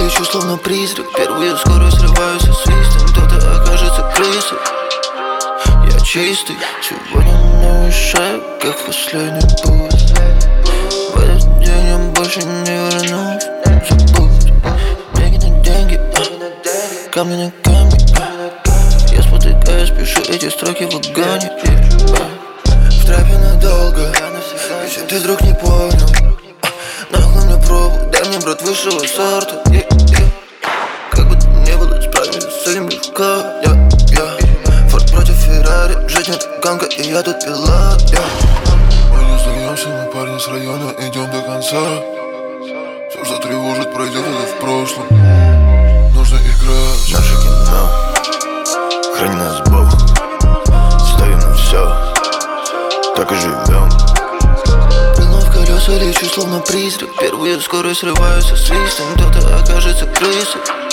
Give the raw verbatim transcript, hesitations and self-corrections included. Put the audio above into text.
лечу словно призрак. Первую скорость срываюсь со свистом. Кто-то окажется крысой. Я чистый, сегодня новый шаг, как в последний путь. В этот день я больше не вернусь. Забудь, деньги на деньги, а, камни на камни, а. Я спотыкаюсь, пишу эти строки в вагоне, а. В трапе надолго, если ты вдруг не понял, а, нахуй мне пробу, дай мне, брат, высшего сорта, yeah, yeah. Как бы то ни было, справимся с этим легко, yeah, yeah. Форд против Феррари, жизнь это гонка, и я тут пилот, yeah. Мы не сдаемся, мы парни с района, идем до конца. Все, что тревожит, пройдет, это в прошлом. Нужно играть. Наше кино, храни нас Бог. Ставим на все, так и живем. Прыгнув в колеса, лечу словно призрак. Первую скорость срываюсь со свистом. Кто-то окажется крысой.